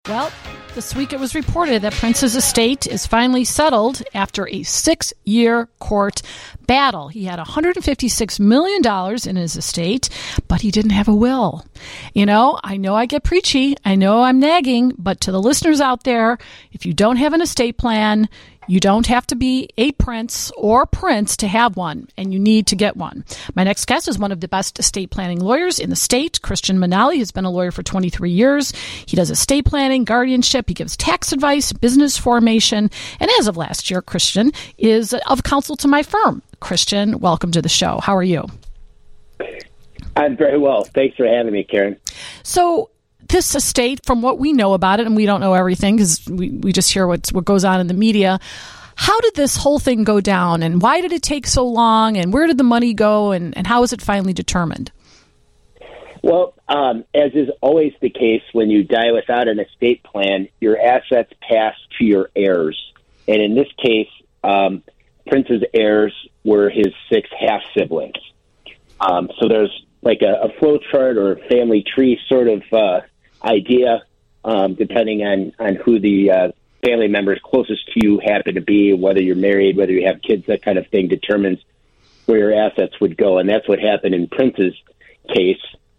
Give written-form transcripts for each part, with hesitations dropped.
Well, this week it was reported that Prince's estate is finally settled after a 6-year court battle. He had $156 million in his estate, but he didn't have a will. I know I get preachy. I know I'm nagging, but to the listeners out there, if you don't have an estate plan, you don't have to be a prince or prince to have one, and you need to get one. My next guest is one of the best estate planning lawyers in the state. Christian Manali has been a lawyer for 23 years. He does estate planning, guardianship. He gives tax advice, business formation. And as of last year, Christian is of counsel to my firm. Christian, welcome to the show. How are you? I'm very well. Thanks for having me, Karen. So, this estate, from what we know about it, and we don't know everything because we just hear what goes on in the media, how did this whole thing go down, and why did it take so long, and where did the money go, and how was it finally determined? Well, as is always the case when you die without an estate plan, your assets pass to your heirs. And in this case, Prince's heirs were his 6 half-siblings. So there's like a flow chart or family tree sort of idea, depending on who the family members closest to you happen to be, whether you're married, whether you have kids, that kind of thing determines where your assets would go. And that's what happened in Prince's case.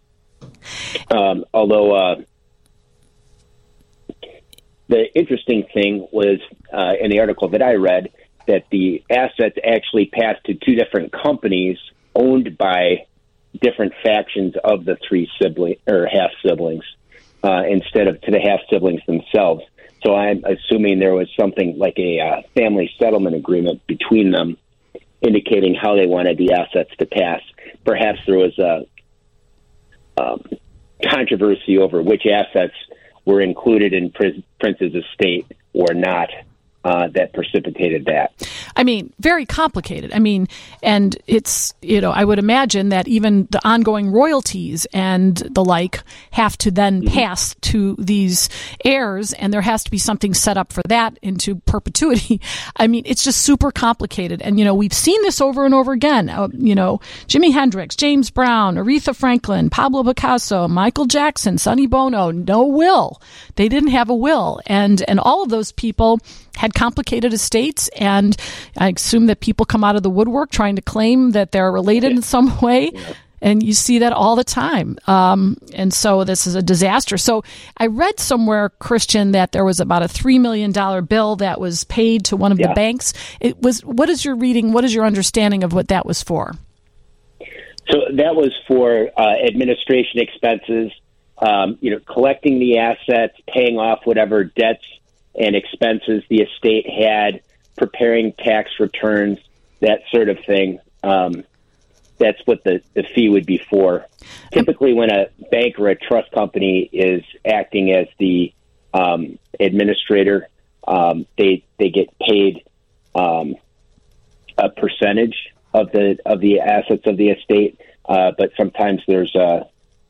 Although the interesting thing was in the article that I read that the assets actually passed to 2 different companies owned by different factions of the 3 half-siblings. Instead of to the half-siblings themselves. So I'm assuming there was something like a family settlement agreement between them indicating how they wanted the assets to pass. Perhaps there was a controversy over which assets were included in Prince's estate or not. That precipitated that. I mean, very complicated. And it's, I would imagine that even the ongoing royalties and the like have to then pass to these heirs, and there has to be something set up for that into perpetuity. It's just super complicated. And, we've seen this over and over again. Jimi Hendrix, James Brown, Aretha Franklin, Pablo Picasso, Michael Jackson, Sonny Bono, no will. They didn't have a will. And all of those people had complicated estates, and I assume that people come out of the woodwork trying to claim that they're related in some way, and you see that all the time. And so this is a disaster. So I read somewhere, Christian, that there was about a $3 million bill that was paid to one of the banks. What is your reading? What is your understanding of what that was for? So that was for administration expenses, collecting the assets, paying off whatever debts and expenses the estate had, preparing tax returns, that sort of thing. That's what the fee would be for. Typically, when a bank or a trust company is acting as the administrator, they get paid a percentage of the assets of the estate, but sometimes there's a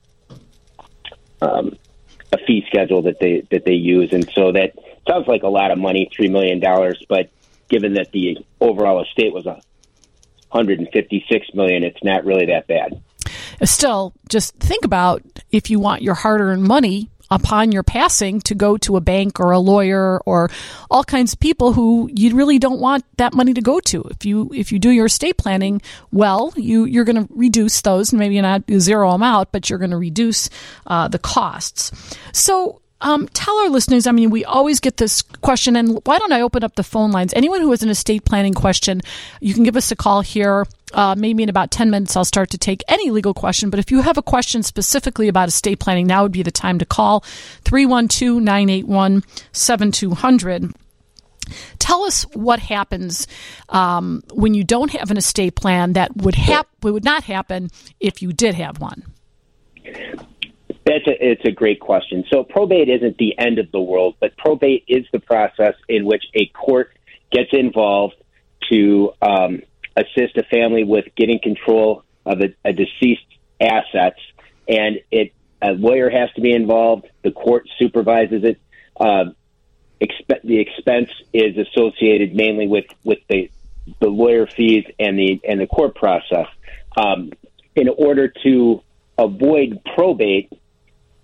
fee schedule that they use, and so that sounds like a lot of money, $3 million, but given that the overall estate was $156 million, it's not really that bad. Still, just think about if you want your hard-earned money upon your passing to go to a bank or a lawyer or all kinds of people who you really don't want that money to go to. If you do your estate planning well, you're going to reduce those, maybe not zero them out, but you're going to reduce the costs. So tell our listeners, we always get this question, and why don't I open up the phone lines? Anyone who has an estate planning question, you can give us a call here. Maybe in about 10 minutes, I'll start to take any legal question. But if you have a question specifically about estate planning, now would be the time to call 312-981-7200. Tell us what happens when you don't have an estate plan that would not happen if you did have one. It's a great question. So probate isn't the end of the world, but probate is the process in which a court gets involved to assist a family with getting control of a deceased assets, and a lawyer has to be involved. The court supervises it. The expense is associated mainly with the lawyer fees and the court process. In order to avoid probate,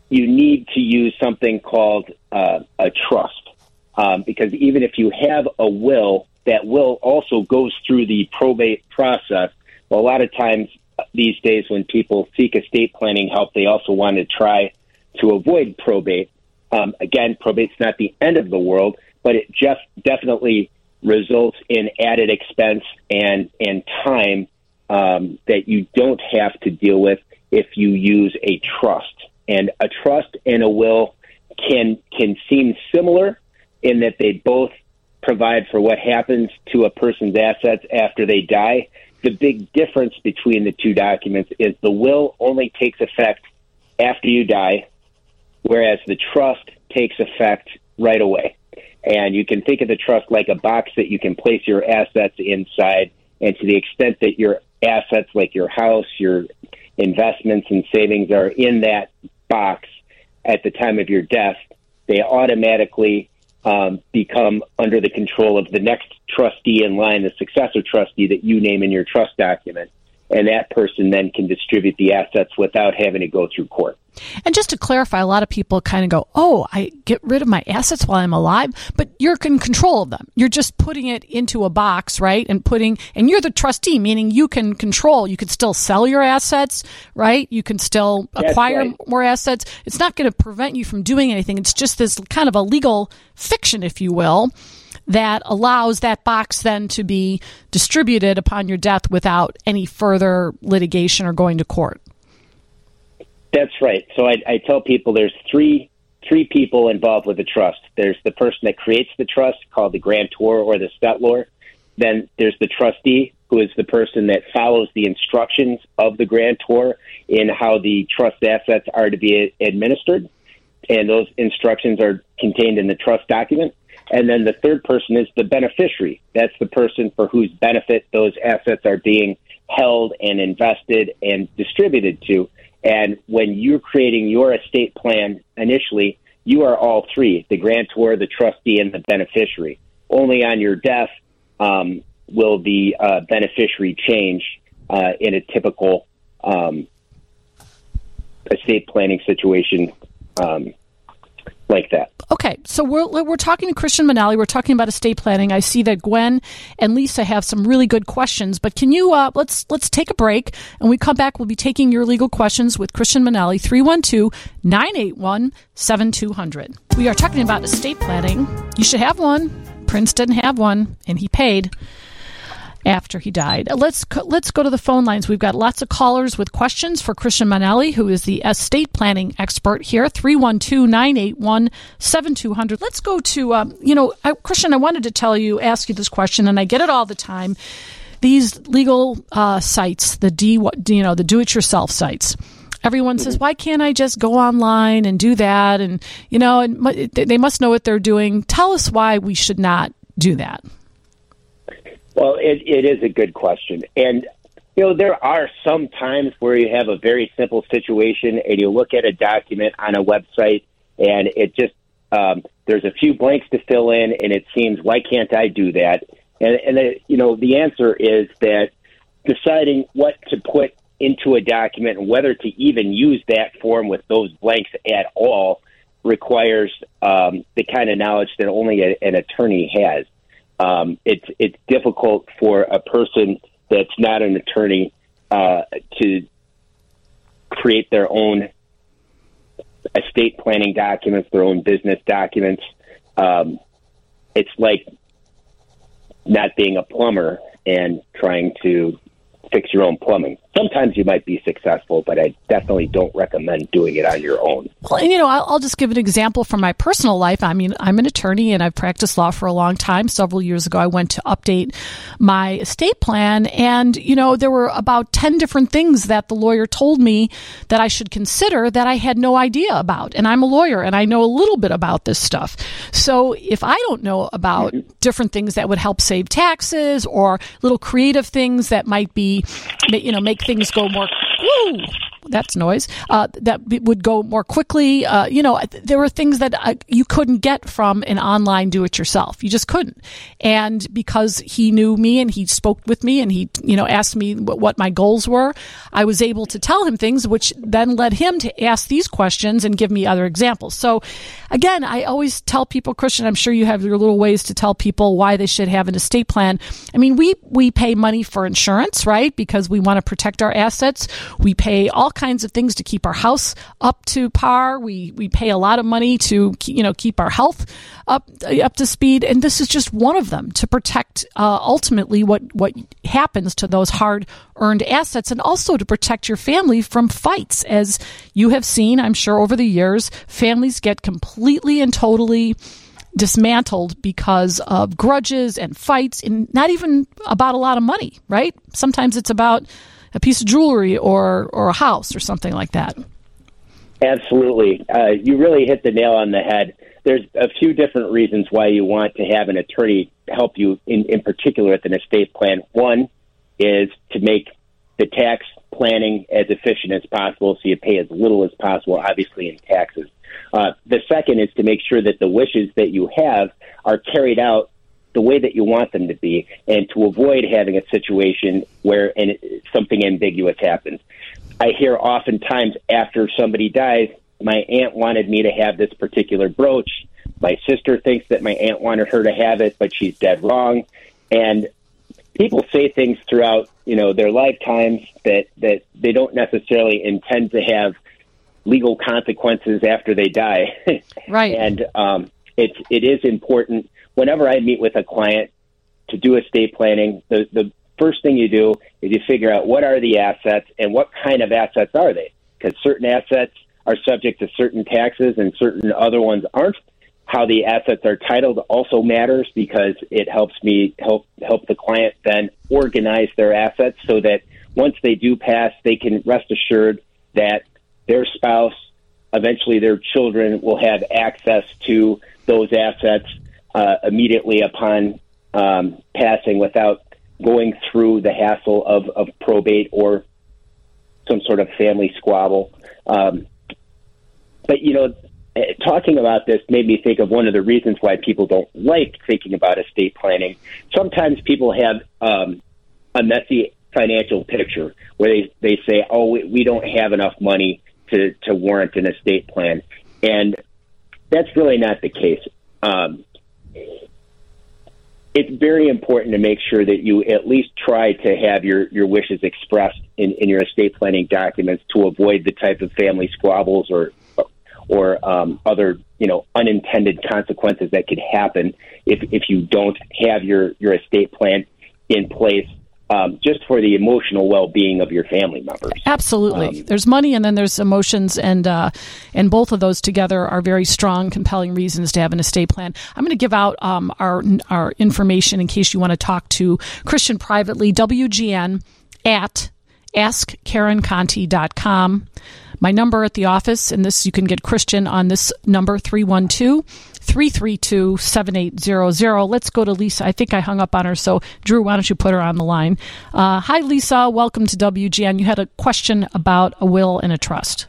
you need to use something called a trust, because even if you have a will, that will also goes through the probate process. Well, a lot of times these days when people seek estate planning help, they also want to try to avoid probate. Again, probate's not the end of the world, but it just definitely results in added expense and time that you don't have to deal with if you use a trust. And a trust and a will can seem similar in that they both provide for what happens to a person's assets after they die. The big difference between the two documents is the will only takes effect after you die, whereas the trust takes effect right away. And you can think of the trust like a box that you can place your assets inside, and to the extent that your assets, like your house, your investments and savings, are in that box at the time of your death, they automatically become under the control of the next trustee in line, the successor trustee that you name in your trust document. And that person then can distribute the assets without having to go through court. And just to clarify, a lot of people kind of go, oh, I get rid of my assets while I'm alive, but you're in control of them. You're just putting it into a box, right? And you're the trustee, meaning you can control. You can still sell your assets, right? You can still acquire more assets. It's not going to prevent you from doing anything. It's just this kind of a legal fiction, if you will, that allows that box then to be distributed upon your death without any further litigation or going to court. That's right. So I tell people there's three people involved with the trust. There's the person that creates the trust, called the grantor or the settlor. Then there's the trustee, who is the person that follows the instructions of the grantor in how the trust assets are to be administered. And those instructions are contained in the trust document. And then the third person is the beneficiary. That's the person for whose benefit those assets are being held and invested and distributed to. And when you're creating your estate plan initially, you are all three, the grantor, the trustee, and the beneficiary. Only on your death will the beneficiary change in a typical estate planning situation like that. Okay, so we're talking to Christian Manale. We're talking about estate planning. I see that Gwen and Lisa have some really good questions, but can you let's take a break, and we come back. We'll be taking your legal questions with Christian Manale. 312-981-7200. We are talking about estate planning. You should have one. Prince didn't have one, and he paid after he died. Let's go to the phone lines. We've got lots of callers with questions for Christian Manale, who is the estate planning expert here. 312-981-7200. Let's go to, Christian, I wanted to ask you this question, and I get it all the time. These legal sites, the do-it-yourself sites. Everyone says, why can't I just go online and do that? And, they must know what they're doing. Tell us why we should not do that. Well, it is a good question. And, there are some times where you have a very simple situation and you look at a document on a website and it just, there's a few blanks to fill in and it seems, why can't I do that? And the answer is that deciding what to put into a document and whether to even use that form with those blanks at all requires the kind of knowledge that only an attorney has. It's difficult for a person that's not an attorney to create their own estate planning documents, their own business documents. It's like not being a plumber and trying to fix your own plumbing. Sometimes you might be successful, but I definitely don't recommend doing it on your own. Well, and, I'll just give an example from my personal life. I mean, I'm an attorney and I've practiced law for a long time. Several years ago, I went to update my estate plan, and, there were about 10 different things that the lawyer told me that I should consider that I had no idea about. And I'm a lawyer and I know a little bit about this stuff. So if I don't know about different things that would help save taxes or little creative things that might be, make things go more. Woo! that's noise, that would go more quickly. There were things that you couldn't get from an online do-it-yourself. You just couldn't. And because he knew me and he spoke with me and he, asked me what my goals were, I was able to tell him things, which then led him to ask these questions and give me other examples. So again, I always tell people, Christian, I'm sure you have your little ways to tell people why they should have an estate plan. I mean, we pay money for insurance, right? Because we want to protect our assets. We pay all kinds of things to keep our house up to par. We pay a lot of money to, keep our health up to speed. And this is just one of them to protect, ultimately what happens to those hard earned assets, and also to protect your family from fights. As you have seen, I'm sure over the years, families get completely and totally dismantled because of grudges and fights, and not even about a lot of money, right? Sometimes it's about a piece of jewelry or a house or something like that. Absolutely. You really hit the nail on the head. There's a few different reasons why you want to have an attorney help you, in particular with an estate plan. One is to make the tax planning as efficient as possible, so you pay as little as possible, obviously, in taxes. The second is to make sure that the wishes that you have are carried out the way that you want them to be, and to avoid having a situation where something ambiguous happens. I hear oftentimes after somebody dies, my aunt wanted me to have this particular brooch. My sister thinks that my aunt wanted her to have it, but she's dead wrong. And people say things throughout, their lifetimes that they don't necessarily intend to have legal consequences after they die. Right. And it is important whenever I meet with a client to do estate planning. The first thing you do is you figure out what are the assets and what kind of assets are they, because certain assets are subject to certain taxes and certain other ones aren't. How the assets are titled also matters, because it helps me help the client then organize their assets so that once they do pass, they can rest assured that their spouse, eventually their children, will have access to those assets immediately upon passing, without going through the hassle of probate or some sort of family squabble. But, talking about this made me think of one of the reasons why people don't like thinking about estate planning. Sometimes people have a messy financial picture where they say, we don't have enough money to warrant an estate plan. And that's really not the case. It's very important to make sure that you at least try to have your wishes expressed in your estate planning documents, to avoid the type of family squabbles or other, unintended consequences that could happen if you don't have your estate plan in place, just for the emotional well-being of your family members. Absolutely. There's money and then there's emotions, and both of those together are very strong, compelling reasons to have an estate plan. I'm going to give out our information in case you want to talk to Christian privately. WGN at AskKarenConti.com. My number at the office, and this you can get Christian on this number, 312-332-7800. Let's go to Lisa. I think I hung up on her, so Drew, why don't you put her on the line? Hi, Lisa. Welcome to WGN. You had a question about a will and a trust.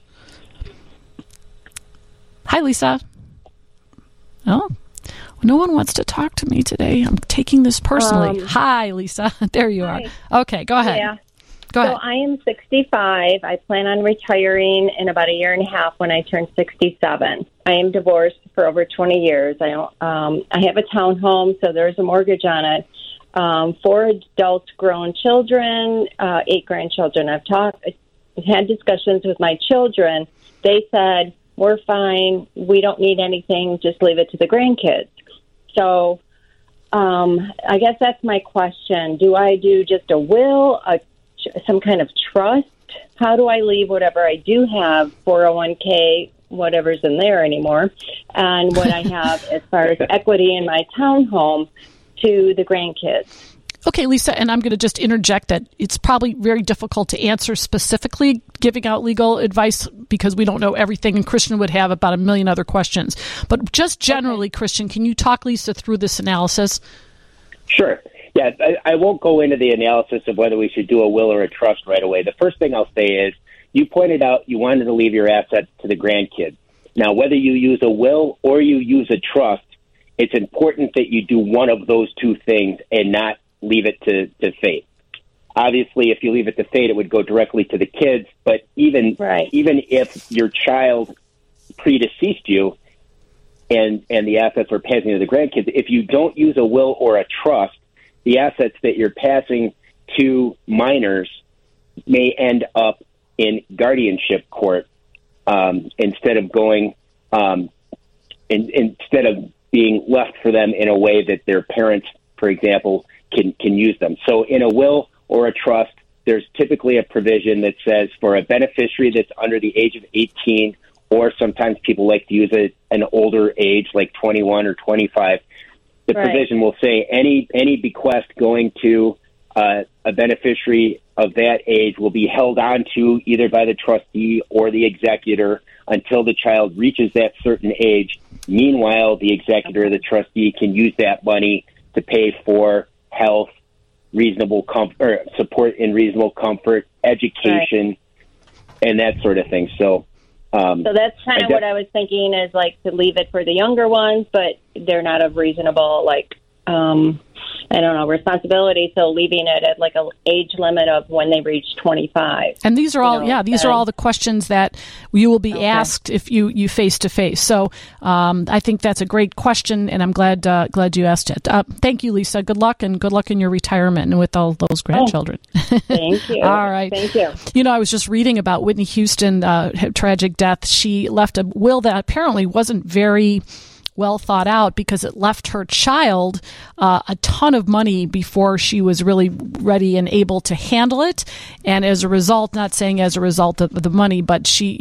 Hi, Lisa. Oh, no one wants to talk to me today. I'm taking this personally. Hi, Lisa. There you are. Okay, go ahead. Yeah. Go ahead. So I am 65. I plan on retiring in about a year and a half when I turn 67. I am divorced for over 20 years. I have a townhome, so there's a mortgage on it. 4 adult grown children, 8 grandchildren. I've had discussions with my children. They said, we're fine. We don't need anything. Just leave it to the grandkids. So I guess that's my question. Do I do just a will, some kind of trust? How do I leave whatever I do have, 401k, whatever's in there anymore, and what I have as far as equity in my townhome to the grandkids? Okay, Lisa, and I'm going to just interject that it's probably very difficult to answer specifically giving out legal advice because we don't know everything, and Christian would have about a million other questions. But just generally, okay. Christian, can you talk Lisa through this analysis? Sure. Yeah, I won't go into the analysis of whether we should do a will or a trust right away. The first thing I'll say is you pointed out you wanted to leave your assets to the grandkids. Now, whether you use a will or you use a trust, it's important that you do one of those two things and not leave it to fate. Obviously, if you leave it to fate, it would go directly to the kids. But even if your child predeceased you and the assets are passing to the grandkids, if you don't use a will or a trust, the assets that you're passing to minors may end up in guardianship court instead of going instead of being left for them in a way that their parents, for example, can use them. So in a will or a trust, there's typically a provision that says for a beneficiary that's under the age of 18, or sometimes people like to use an older age like 21 or 25, the provision will say any bequest going to a beneficiary of that age will be held on to either by the trustee or the executor until the child reaches that certain age. Meanwhile, the executor or the trustee can use that money to pay for health, reasonable comfort, support in reasonable comfort, education, and that sort of thing. So that's kind of what I was thinking, is like to leave it for the younger ones, but they're not of reasonable, responsibility. So leaving it at like an age limit of when they reach 25. And these are all, these are all the questions that you will be asked if you face to face. So I think that's a great question, and I'm glad you asked it. Thank you, Lisa. Good luck in your retirement and with all those grandchildren. Thank you. All right. Thank you. You know, I was just reading about Whitney Houston, tragic death. She left a will that apparently wasn't very well thought out because it left her child a ton of money before she was really ready and able to handle it. And as a result, not saying as a result of the money, but she,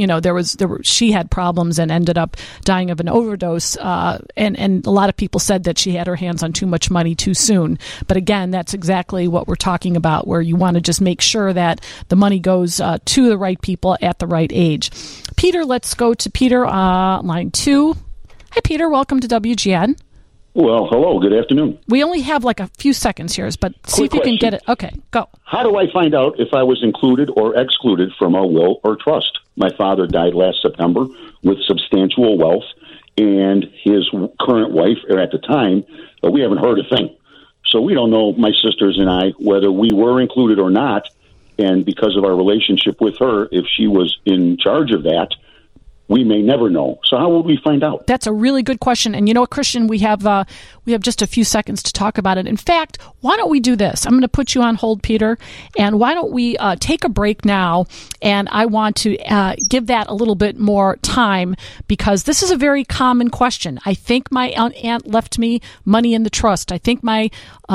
she had problems and ended up dying of an overdose. And a lot of people said that she had her hands on too much money too soon. But again, that's exactly what we're talking about, where you want to just make sure that the money goes to the right people at the right age. Peter, let's go to Peter, line 2. Hi, Peter. Welcome to WGN. Well, hello. Good afternoon. We only have like a few seconds here, but see if you can get it. Okay, go. How do I find out if I was included or excluded from a will or trust? My father died last September with substantial wealth, and his current wife, or at the time, we haven't heard a thing. So we don't know, my sisters and I, whether we were included or not, and because of our relationship with her, if she was in charge of that, we may never know. So how would we find out? That's a really good question. And you know what, Christian, we have just a few seconds to talk about it. In fact, why don't we do this? I'm going to put you on hold, Peter, and why don't we take a break now? And I want to give that a little bit more time because this is a very common question. I think my aunt left me money in the trust. I think my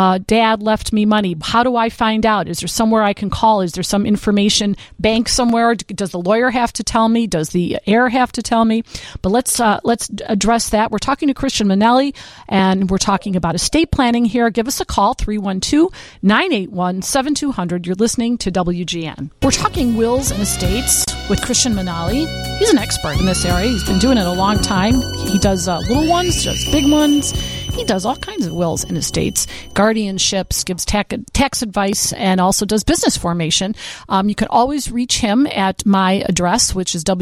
dad left me money. How do I find out? Is there somewhere I can call? Is there some information bank somewhere? Does the lawyer have to tell me? Does the heir have to tell me? But let's address that. We're talking to Christian Manelli, and we're talking about estate planning here. Give us a call, 312-981-7200. You're listening to WGN. We're talking wills and estates with Christian Manelli. He's an expert in this area. He's been doing it a long time. He does little ones, does big ones. He does all kinds of wills and estates, guardianships, gives tax advice, and also does business formation. You can always reach him at my address, which is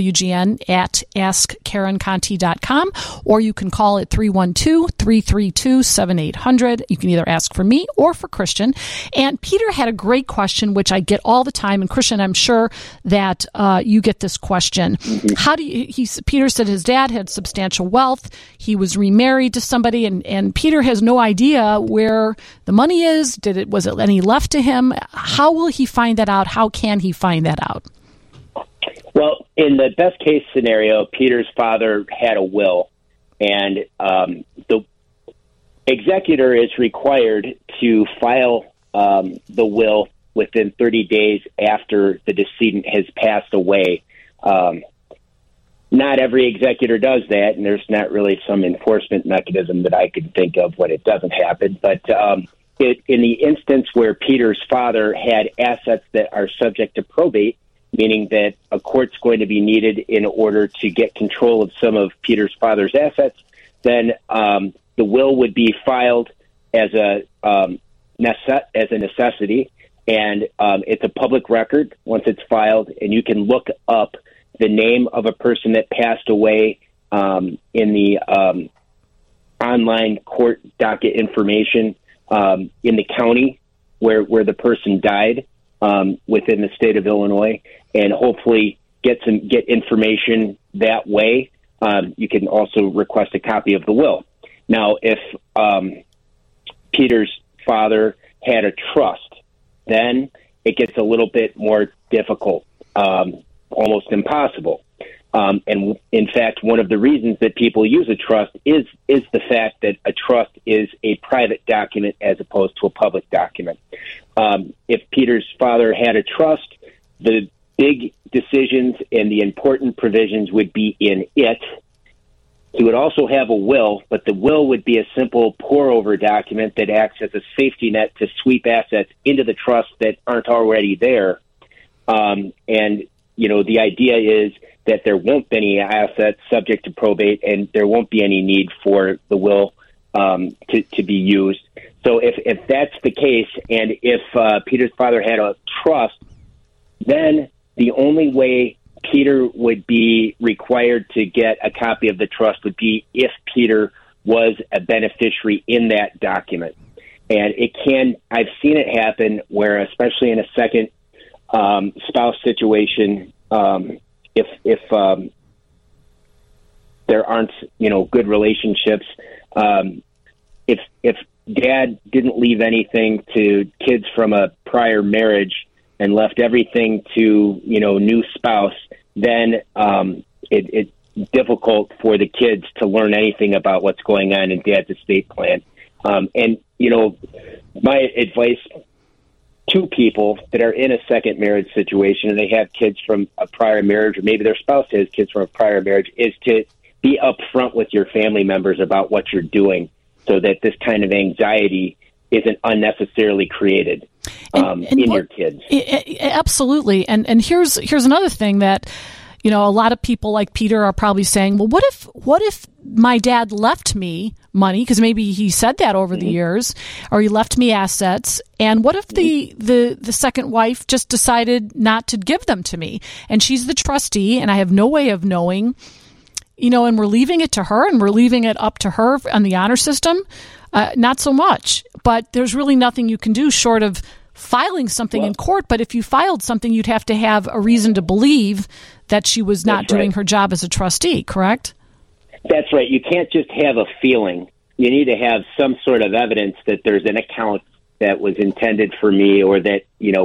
WGN@AskKarenConti.com, or you can call it 312-332-7800. You can either ask for me or for Christian. And Peter had a great question, which I get all the time. And Christian, I'm sure that you get this question. How do you? Peter said his dad had substantial wealth. He was remarried to somebody, and Peter has no idea where the money is. Was it any left to him? How will he find that out? How can he find that out? Well, in the best case scenario, Peter's father had a will, and the executor is required to file the will within 30 days after the decedent has passed away. Not every executor does that, and there's not really some enforcement mechanism that I could think of when it doesn't happen. But in the instance where Peter's father had assets that are subject to probate, meaning that a court's going to be needed in order to get control of some of Peter's father's assets, then the will would be filed as a necessity, and it's a public record once it's filed, and you can look up the name of a person that passed away in the online court docket information in the county where the person died within the state of Illinois, and hopefully get information that way. You can also request a copy of the will. Now, if Peter's father had a trust, then it gets a little bit more difficult, almost impossible. And in fact, one of the reasons that people use a trust is the fact that a trust is a private document as opposed to a public document. If Peter's father had a trust, the big decisions and the important provisions would be in it. He would also have a will, but the will would be a simple pour-over document that acts as a safety net to sweep assets into the trust that aren't already there. And, the idea is that there won't be any assets subject to probate, and there won't be any need for the will to be used. So if that's the case, and if Peter's father had a trust, then the only way Peter would be required to get a copy of the trust would be if Peter was a beneficiary in that document. And I've seen it happen where, especially in a second spouse situation, if there aren't, good relationships, if dad didn't leave anything to kids from a prior marriage and left everything to, new spouse, then it's difficult for the kids to learn anything about what's going on in dad's estate plan. My advice to people that are in a second marriage situation and they have kids from a prior marriage, or maybe their spouse has kids from a prior marriage, is to be upfront with your family members about what you're doing so that this kind of anxiety isn't unnecessarily created in your kids. Absolutely. And here's another thing that, a lot of people like Peter are probably saying, well, what if my dad left me money? Because maybe he said that over the years, or he left me assets. And what if the second wife just decided not to give them to me? And she's the trustee, and I have no way of knowing, and we're leaving it to her, and we're leaving it up to her on the honor system. Not so much, but there's really nothing you can do short of filing something in court. But if you filed something, you'd have to have a reason to believe that she was not doing her job as a trustee, correct? That's right. You can't just have a feeling. You need to have some sort of evidence that there's an account that was intended for me, or that,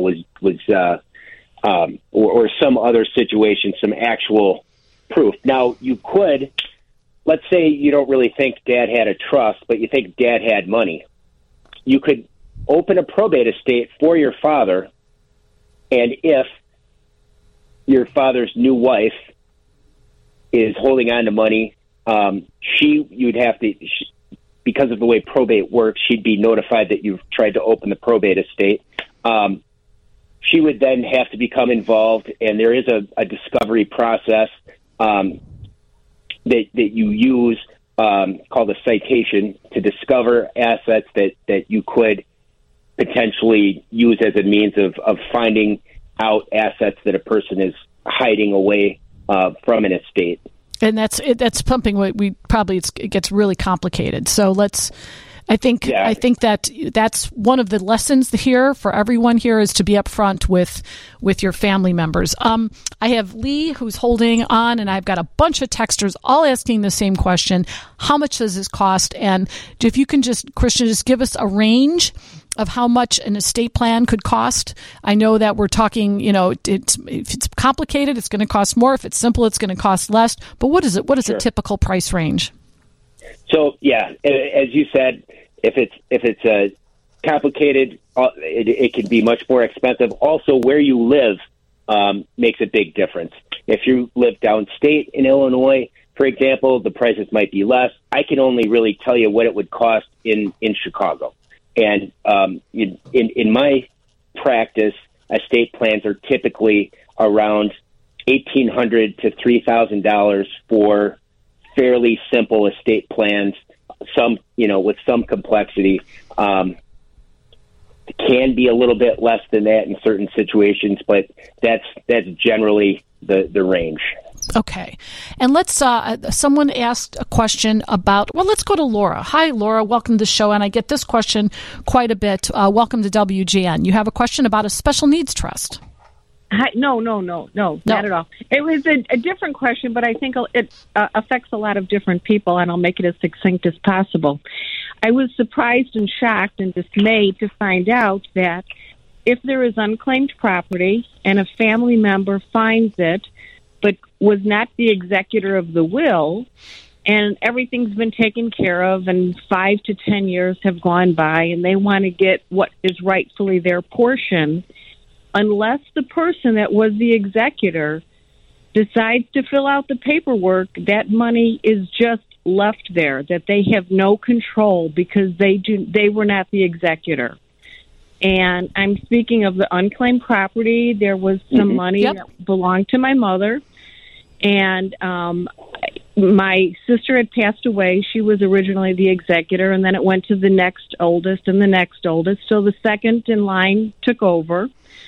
or some other situation, some actual proof. Now, you could, let's say you don't really think dad had a trust, but you think dad had money. You could open a probate estate for your father, and if your father's new wife is holding on to money, you'd have to, because of the way probate works, she'd be notified that you've tried to open the probate estate. She would then have to become involved, and there is a discovery process that you use called a citation to discover assets that you could potentially use as a means of finding out assets that a person is hiding away from an estate. And that's pumping. It gets really complicated. So I think that's one of the lessons here for everyone here is to be upfront with your family members. I have Lee who's holding on, and I've got a bunch of texters all asking the same question: how much does this cost? And if you can Christian, just give us a range of how much an estate plan could cost. I know that we're talking, if it's complicated, it's going to cost more. If it's simple, it's going to cost less. But what is it? What is a typical price range? So, as you said, if it's complicated, it can be much more expensive. Also, where you live makes a big difference. If you live downstate in Illinois, for example, the prices might be less. I can only really tell you what it would cost in Chicago. And in my practice, estate plans are typically around $1,800 to $3,000 for fairly simple estate plans, some with some complexity. can be a little bit less than that in certain situations, but that's generally the range. Okay. And let's, someone asked a question about, well, let's go to Laura. Hi, Laura. Welcome to the show. And I get this question quite a bit. Welcome to WGN. You have a question about a special needs trust. Hi, no, not at all. It was a different question, but I think it affects a lot of different people, and I'll make it as succinct as possible. I was surprised and shocked and dismayed to find out that if there is unclaimed property and a family member finds it, but was not the executor of the will, and everything's been taken care of, and 5 to 10 years have gone by, and they want to get what is rightfully their portion, unless the person that was the executor decides to fill out the paperwork, that money is just left there, that they have no control because they were not the executor. And I'm speaking of the unclaimed property. There was some money that belonged to my mother. And my sister had passed away. She was originally the executor, and then it went to the next oldest and the next oldest. So the second in line took over.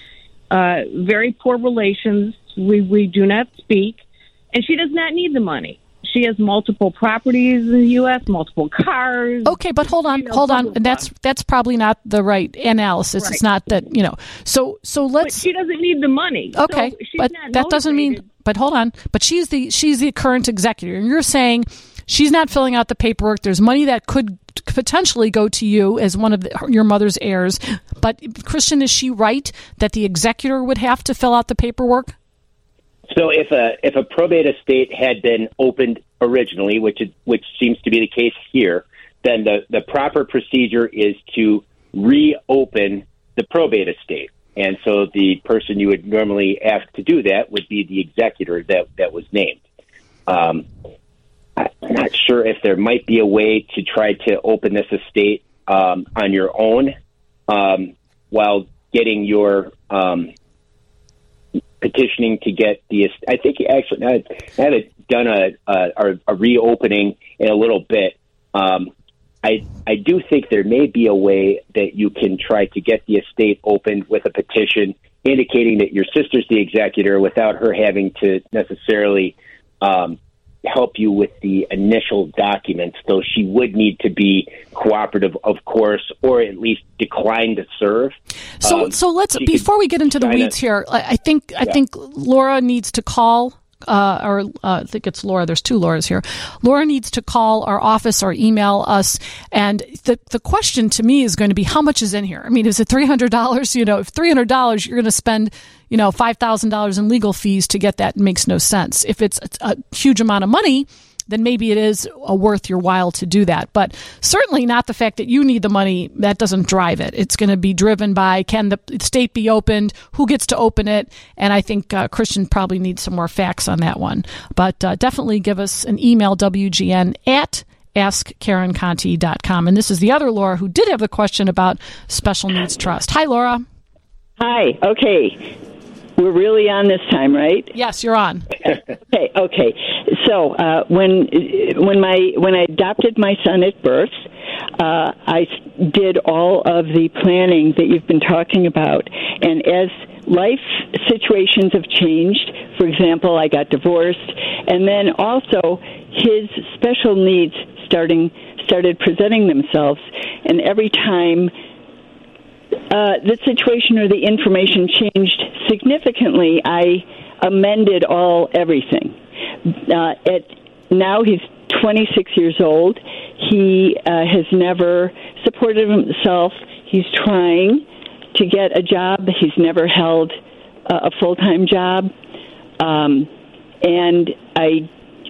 Very poor relations. We do not speak. And she does not need the money. She has multiple properties in the U.S., multiple cars. Okay, but hold on. And that's probably not the right analysis. Right. It's not that, So let's. But she doesn't need the money. Okay, so but that doesn't mean. But hold on. But she's the current executor, and you're saying she's not filling out the paperwork. There's money that could potentially go to you as one of your mother's heirs. But Christian, is she right that the executor would have to fill out the paperwork? So if a probate estate had been opened originally, which seems to be the case here, then the proper procedure is to reopen the probate estate. And so the person you would normally ask to do that would be the executor that was named. I'm not sure if there might be a way to try to open this estate on your own while getting your petitioning to get the. I think you actually I haven't done a reopening in a little bit. I do think there may be a way that you can try to get the estate opened with a petition indicating that your sister's the executor without her having to necessarily help you with the initial documents, though she would need to be cooperative, of course, or at least decline to serve. So let's, before we get into the weeds here, I think Laura needs to call. I think it's Laura. There's two Lauras here. Laura needs to call our office or email us. And the question to me is going to be, how much is in here? I mean, is it $300? If $300, you're going to spend, $5,000 in legal fees to get that. It makes no sense. If it's a huge amount of money, then maybe it is worth your while to do that. But certainly not the fact that you need the money. That doesn't drive it. It's going to be driven by, can the estate be opened? Who gets to open it? And I think Christian probably needs some more facts on that one. But definitely give us an email, WGN@AskKarenConti.com. And this is the other Laura who did have the question about special needs trust. Hi, Laura. Hi. Okay. We're really on this time, right? Yes, you're on. Okay. So when I adopted my son at birth, I did all of the planning that you've been talking about. And as life situations have changed, for example, I got divorced, and then also his special needs started presenting themselves, and every time the situation or the information changed significantly, I amended everything. Now he's 26 years old. He has never supported himself. He's trying to get a job. He's never held a full-time job. And I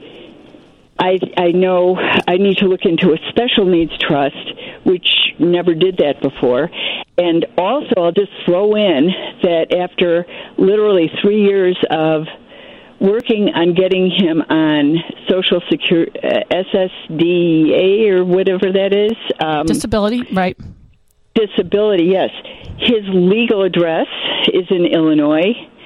know I need to look into a special needs trust, which never did that before. And also, I'll just throw in that after literally 3 years of working on getting him on Social Security, SSDA or whatever that is. Disability, right. Disability, yes. His legal address is in Illinois,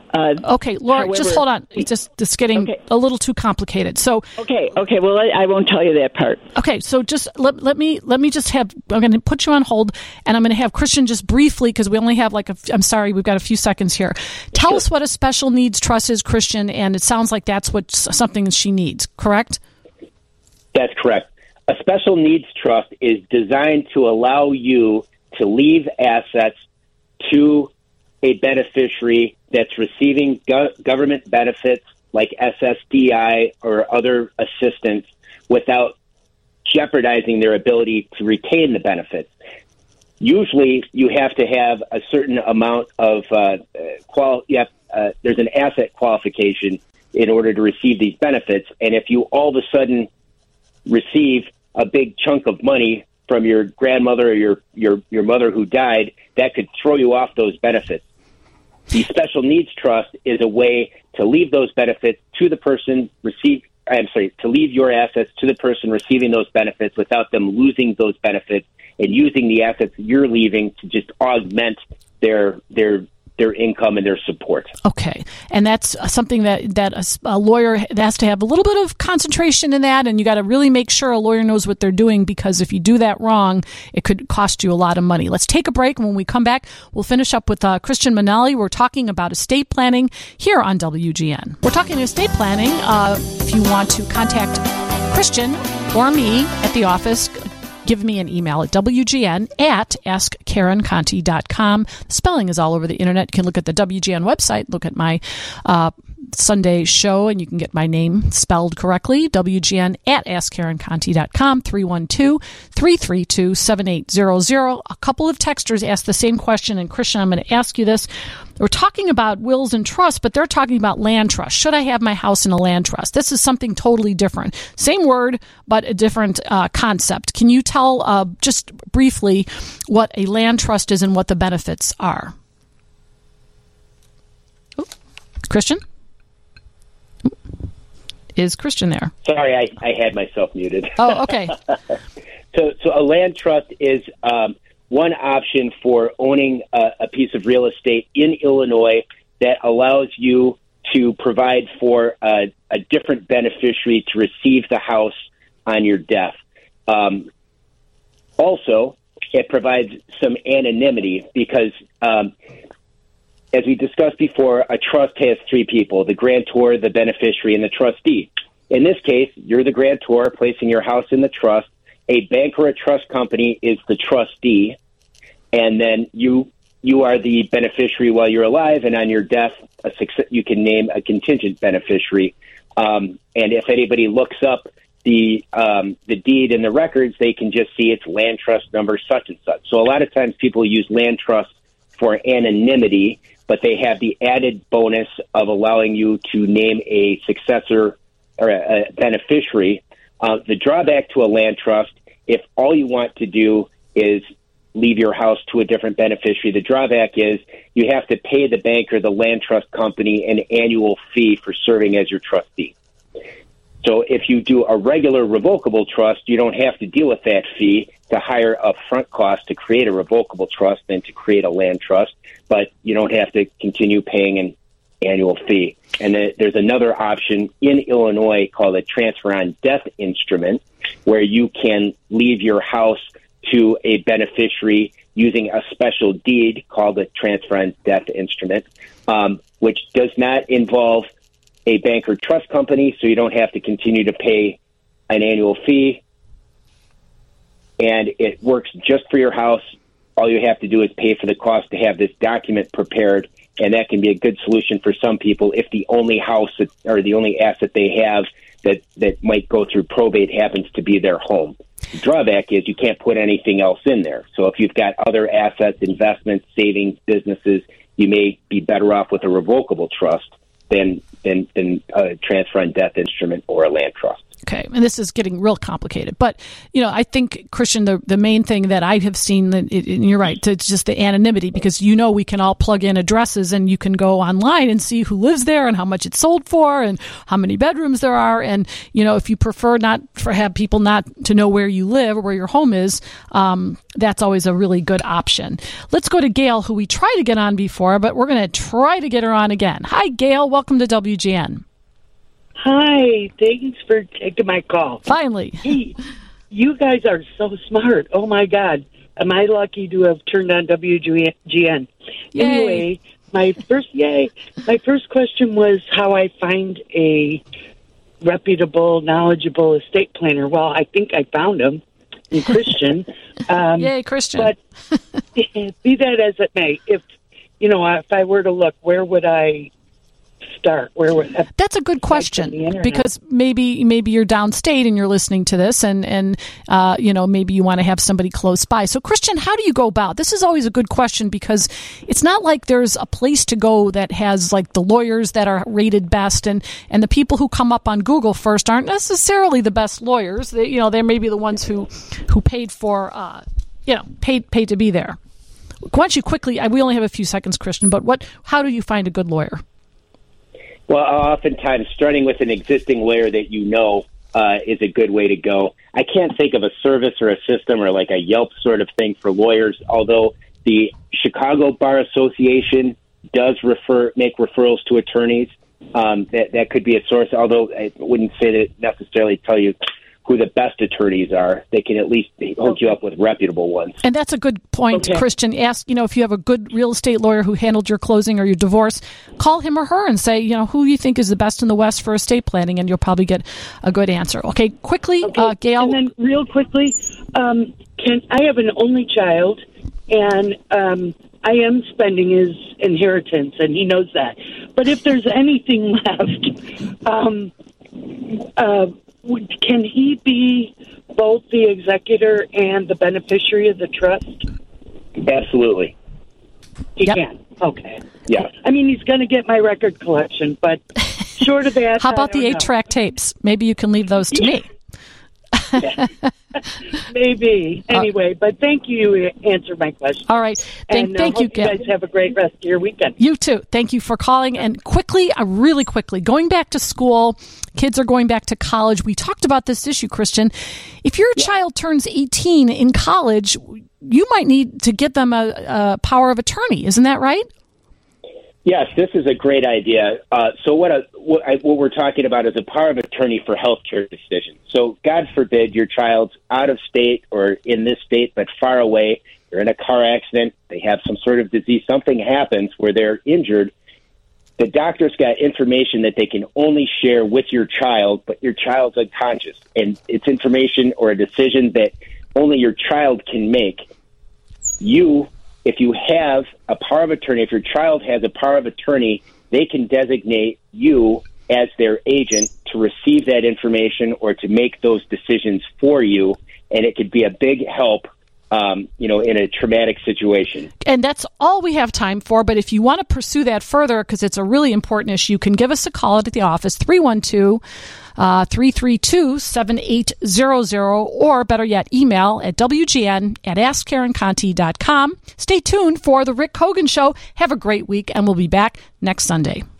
Okay, Laura, however, just hold on. It's getting a little too complicated. So okay. Well, I won't tell you that part. Okay, so just let me just have. I'm going to put you on hold, and I'm going to have Christian just briefly, because we only have I'm sorry, we've got a few seconds here. Tell us what a special needs trust is, Christian, and it sounds like that's something she needs. Correct? That's correct. A special needs trust is designed to allow you to leave assets to a beneficiary that's receiving government benefits like SSDI or other assistance without jeopardizing their ability to retain the benefits. Usually, you have to have a certain amount of there's an asset qualification in order to receive these benefits, and if you all of a sudden receive a big chunk of money from your grandmother or your mother who died, that could throw you off those benefits. The special needs trust is a way to leave those benefits to the person to leave your assets to the person receiving those benefits without them losing those benefits and using the assets you're leaving to just augment their income and their support. Okay. And that's something that a lawyer has to have a little bit of concentration in that, and you got to really make sure a lawyer knows what they're doing, because if you do that wrong, it could cost you a lot of money. Let's take a break. When we come back, we'll finish up with Christian Manali. We're talking about estate planning here on WGN. We're talking estate planning. If you want to contact Christian or me at the office, give me an email at WGN@AskKarenConti.com. The spelling is all over the internet. You can look at the WGN website, look at my Sunday show, and you can get my name spelled correctly. WGN@AskKarenConti.com, 312-332-7800. A couple of texters asked the same question, and Christian, I'm going to ask you this. We're talking about wills and trusts, but they're talking about land trust. Should I have my house in a land trust? This is something totally different. Same word, but a different concept. Can you tell just briefly what a land trust is and what the benefits are? Ooh. Christian? Is Christian there? Sorry, I had myself muted. Oh, okay. So a land trust is one option for owning a piece of real estate in Illinois that allows you to provide for a different beneficiary to receive the house on your death. Also, it provides some anonymity because, as we discussed before, a trust has three people: the grantor, the beneficiary, and the trustee. In this case, you're the grantor placing your house in the trust. A bank or a trust company is the trustee, and then you are the beneficiary while you're alive, and on your death, you can name a contingent beneficiary. And if anybody looks up the deed in the records, they can just see it's land trust number such and such. So a lot of times people use land trust for anonymity, but they have the added bonus of allowing you to name a successor or a beneficiary. The drawback to a land trust, if all you want to do is leave your house to a different beneficiary, the drawback is you have to pay the bank or the land trust company an annual fee for serving as your trustee. So if you do a regular revocable trust, you don't have to deal with that fee to hire upfront costs to create a revocable trust than to create a land trust, but you don't have to continue paying an annual fee. And then there's another option in Illinois called a transfer on death instrument, where you can leave your house to a beneficiary using a special deed called a transfer on death instrument, which does not involve a bank or trust company, so you don't have to continue to pay an annual fee. And it works just for your house. All you have to do is pay for the cost to have this document prepared, and that can be a good solution for some people if the only house or the only asset they have that might go through probate happens to be their home. The drawback is you can't put anything else in there. So if you've got other assets, investments, savings, businesses, you may be better off with a revocable trust than than a transfer on death instrument or a land trust. Okay, and this is getting real complicated. But, I think, Christian, the main thing that I have seen, and you're right, it's just the anonymity, because we can all plug in addresses and you can go online and see who lives there and how much it's sold for and how many bedrooms there are. And, if you prefer have people not to know where you live or where your home is, that's always a really good option. Let's go to Gail, who we tried to get on before, but we're going to try to get her on again. Hi, Gail. Welcome to WGN. Hi, thanks for taking my call. Finally. Hey, you guys are so smart. Oh, my God. Am I lucky to have turned on WGN? Yay. Anyway, my first question was how I find a reputable, knowledgeable estate planner. Well, I think I found him in Christian. Yay, Christian. But be that as it may, if I were to look, where would I start? That's a good question, because maybe you're downstate and you're listening to this, and maybe you want to have somebody close by. So, Christian, how do you go about this? Is always a good question, because it's not like there's a place to go that has like the lawyers that are rated best, and the people who come up on Google first aren't necessarily the best lawyers. They may be the ones who paid for paid to be there. Why don't you quickly? We only have a few seconds, Christian, but how do you find a good lawyer? Well, oftentimes starting with an existing lawyer that is a good way to go. I can't think of a service or a system or like a Yelp sort of thing for lawyers, although the Chicago Bar Association does make referrals to attorneys. That could be a source, although I wouldn't say that necessarily tell you who the best attorneys are. They can at least hook you up with reputable ones. And that's a good point, Christian. Ask, if you have a good real estate lawyer who handled your closing or your divorce, call him or her and say, who you think is the best in the West for estate planning, and you'll probably get a good answer. Okay, quickly, Gail. And then real quickly, I have an only child, and I am spending his inheritance, and he knows that. But if there's anything left, can he be both the executor and the beneficiary of the trust? Absolutely. He can. Okay. Yeah. I mean, he's going to get my record collection, but short of that. How about the 8-track tapes? Maybe you can leave those to me. Maybe. Anyway, but thank you. You answered my question. All right. Thank you, Gail. You guys have a great rest of your weekend. You too. Thank you for calling. And quickly, really quickly, going back to school, kids are going back to college. We talked about this issue, Christian. If your child turns 18 in college, you might need to get them a power of attorney. Isn't that right? Yes, this is a great idea. So what we're talking about is a power of attorney for healthcare decisions. So God forbid your child's out of state or in this state but far away. They're in a car accident. They have some sort of disease. Something happens where they're injured. The doctor's got information that they can only share with your child, but your child's unconscious. And it's information or a decision that only your child can make. If you have a power of attorney, if your child has a power of attorney, they can designate you as their agent to receive that information or to make those decisions for you, and it could be a big help, in a traumatic situation. And that's all we have time for, but if you want to pursue that further, because it's a really important issue, you can give us a call at the office, 312-332-7800, or better yet, email at wgn@askkarenconti.com. Stay tuned for The Rick Hogan Show. Have a great week, and we'll be back next Sunday.